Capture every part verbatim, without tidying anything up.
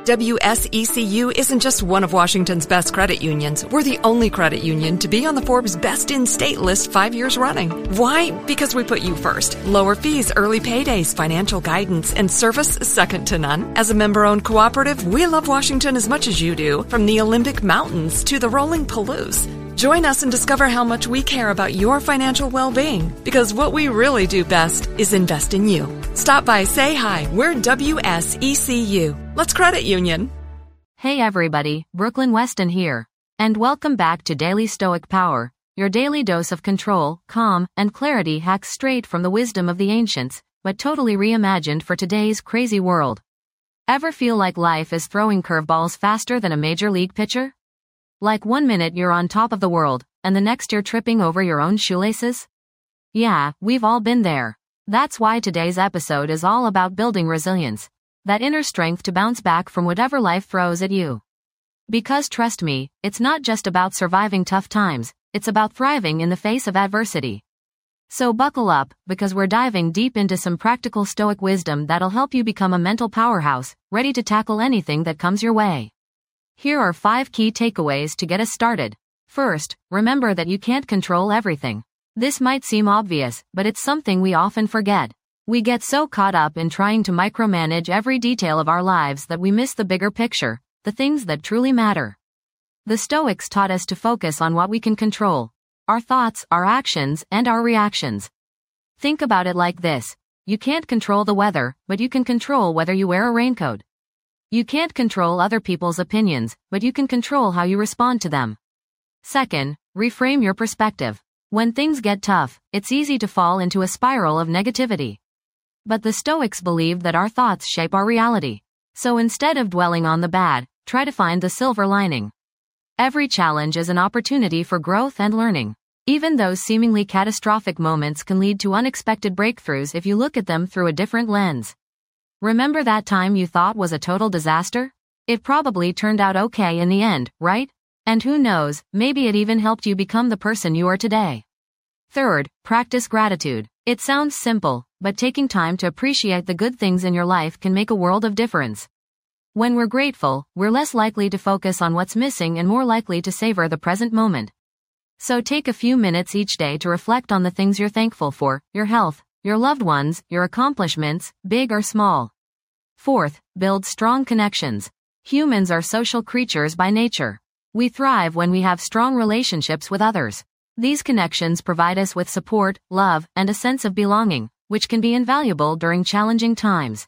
W S E C U isn't just one of Washington's best credit unions. We're the only credit union to be on the Forbes Best in State list five years running. Why? Because we put you first. Lower fees, early paydays, financial guidance, and service second to none. As a member-owned cooperative, we love Washington as much as you do, from the Olympic Mountains to the rolling Palouse. Join us and discover how much we care about your financial well-being, because what we really do best is invest in you. Stop by, say hi. We're W S E C U. Let's credit union. Hey everybody, Brooklyn Weston here. And welcome back to Daily Stoic Power, your daily dose of control, calm, and clarity hacks straight from the wisdom of the ancients, but totally reimagined for today's crazy world. Ever feel like life is throwing curveballs faster than a major league pitcher? Like one minute you're on top of the world, and the next you're tripping over your own shoelaces? Yeah, we've all been there. That's why today's episode is all about building resilience, that inner strength to bounce back from whatever life throws at you. Because trust me, it's not just about surviving tough times, it's about thriving in the face of adversity. So buckle up, because we're diving deep into some practical Stoic wisdom that'll help you become a mental powerhouse, ready to tackle anything that comes your way. Here are five key takeaways to get us started. First, remember that you can't control everything. This might seem obvious, but it's something we often forget. We get so caught up in trying to micromanage every detail of our lives that we miss the bigger picture, the things that truly matter. The Stoics taught us to focus on what we can control: our thoughts, our actions, and our reactions. Think about it like this. You can't control the weather, but you can control whether you wear a raincoat. You can't control other people's opinions, but you can control how you respond to them. Second, reframe your perspective. When things get tough, it's easy to fall into a spiral of negativity. But the Stoics believed that our thoughts shape our reality. So instead of dwelling on the bad, try to find the silver lining. Every challenge is an opportunity for growth and learning. Even those seemingly catastrophic moments can lead to unexpected breakthroughs if you look at them through a different lens. Remember that time you thought was a total disaster? It probably turned out okay in the end, right? And who knows, maybe it even helped you become the person you are today. Third, practice gratitude. It sounds simple, but taking time to appreciate the good things in your life can make a world of difference. When we're grateful, we're less likely to focus on what's missing and more likely to savor the present moment. So take a few minutes each day to reflect on the things you're thankful for: your health, your loved ones, your accomplishments, big or small. Fourth, build strong connections. Humans are social creatures by nature. We thrive when we have strong relationships with others. These connections provide us with support, love, and a sense of belonging, which can be invaluable during challenging times.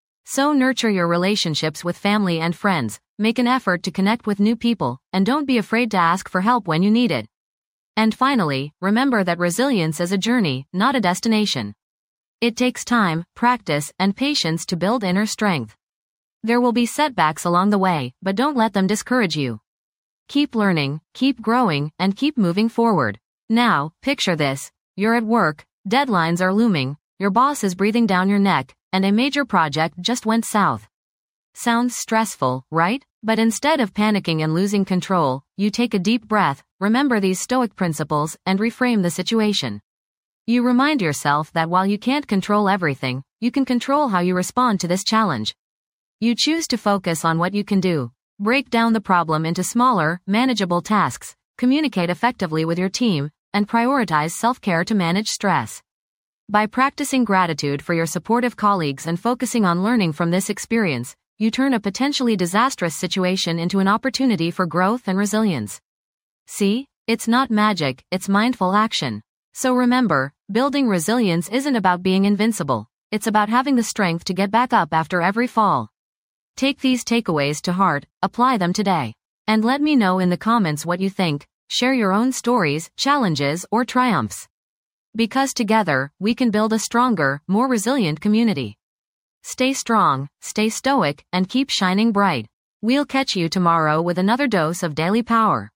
So nurture your relationships with family and friends, make an effort to connect with new people, and don't be afraid to ask for help when you need it. And finally, remember that resilience is a journey, not a destination. It takes time, practice, and patience to build inner strength. There will be setbacks along the way, but don't let them discourage you. Keep learning, keep growing, and keep moving forward. Now, picture this. You're at work, deadlines are looming, your boss is breathing down your neck, and a major project just went south. Sounds stressful, right? But instead of panicking and losing control, you take a deep breath, remember these Stoic principles, and reframe the situation. You remind yourself that while you can't control everything, you can control how you respond to this challenge. You choose to focus on what you can do. Break down the problem into smaller, manageable tasks, communicate effectively with your team, and prioritize self-care to manage stress. By practicing gratitude for your supportive colleagues and focusing on learning from this experience, you turn a potentially disastrous situation into an opportunity for growth and resilience. See? It's not magic, it's mindful action. So remember, building resilience isn't about being invincible. It's about having the strength to get back up after every fall. Take these takeaways to heart, apply them today. And let me know in the comments what you think. Share your own stories, challenges, or triumphs. Because together, we can build a stronger, more resilient community. Stay strong, stay stoic, and keep shining bright. We'll catch you tomorrow with another dose of daily power.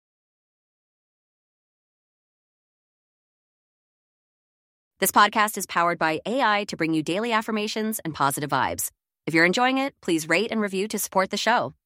This podcast is powered by A I to bring you daily affirmations and positive vibes. If you're enjoying it, please rate and review to support the show.